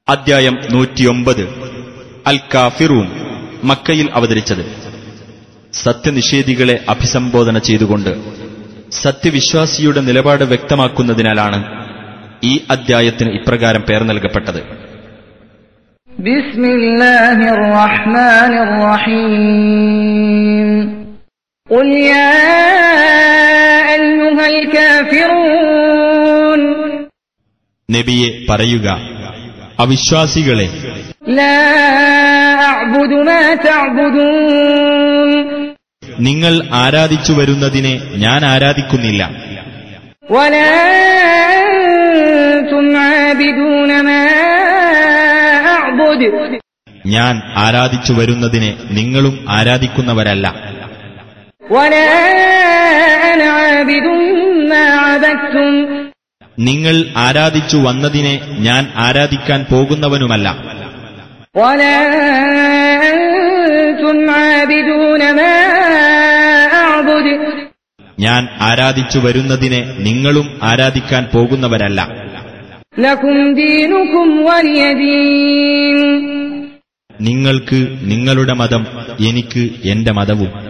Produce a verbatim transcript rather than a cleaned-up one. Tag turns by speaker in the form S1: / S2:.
S1: അദ്ധ്യായം നൂറ്റിയൊമ്പത്. അൽ കാഫിറൂൻ, മക്കയിൽ അവതരിച്ചത്. സത്യനിഷേധികളെ അഭിസംബോധന ചെയ്തുകൊണ്ട് സത്യവിശ്വാസിയുടെ നിലപാട് വ്യക്തമാക്കുന്നതിനാലാണ് ഈ അദ്ധ്യായത്തിന് ഇപ്രകാരം പേർ നൽകപ്പെട്ടത്.
S2: ബിസ്മില്ലാഹിർ റഹ്മാനിർ റഹീം. ഖുൽ യാ അയ്യുഹൽ കാഫിറൂൻ,
S1: നബിയെ പറയുക, അവിശ്വാസികളെ,
S2: ലാ അഅ്ബുദു മാ തഅ്ബുദൂൻ,
S1: നിങ്ങൾ ആരാധിച്ചു വരുന്നതിനെ ഞാൻ ആരാധിക്കുന്നില്ല.
S2: വലാ അൻതും ആബിദൂന മാ അഅ്ബുദു,
S1: ഞാൻ ആരാധിച്ചു വരുന്നതിനെ നിങ്ങളും ആരാധിക്കുന്നവരല്ല.
S2: വലാ അന ആബിദുൻ മാ അബദ്തും,
S1: നിങ്ങൾ ആരാധിച്ചു വന്നതിനെ ഞാൻ ആരാധിക്കാൻ പോകുന്നവനുമല്ല.
S2: വലാ അൻതും ആബിദൂന മാ അഅ്ബുദു,
S1: ഞാൻ ആരാധിച്ചു വരുന്നതിനെ നിങ്ങളും ആരാധിക്കാൻ പോകുന്നവരല്ല.
S2: ലകും ദീനുകും വലിയ ദീൻ,
S1: നിങ്ങൾക്ക് നിങ്ങളുടെ മതം, എനിക്ക് എന്റെ മതവും.